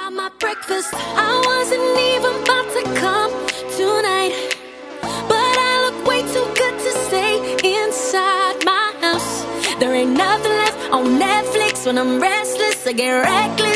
my breakfast. I wasn't even about to come tonight, but I look way too good to stay inside my house. There ain't nothing left on Netflix when I'm restless. I get reckless.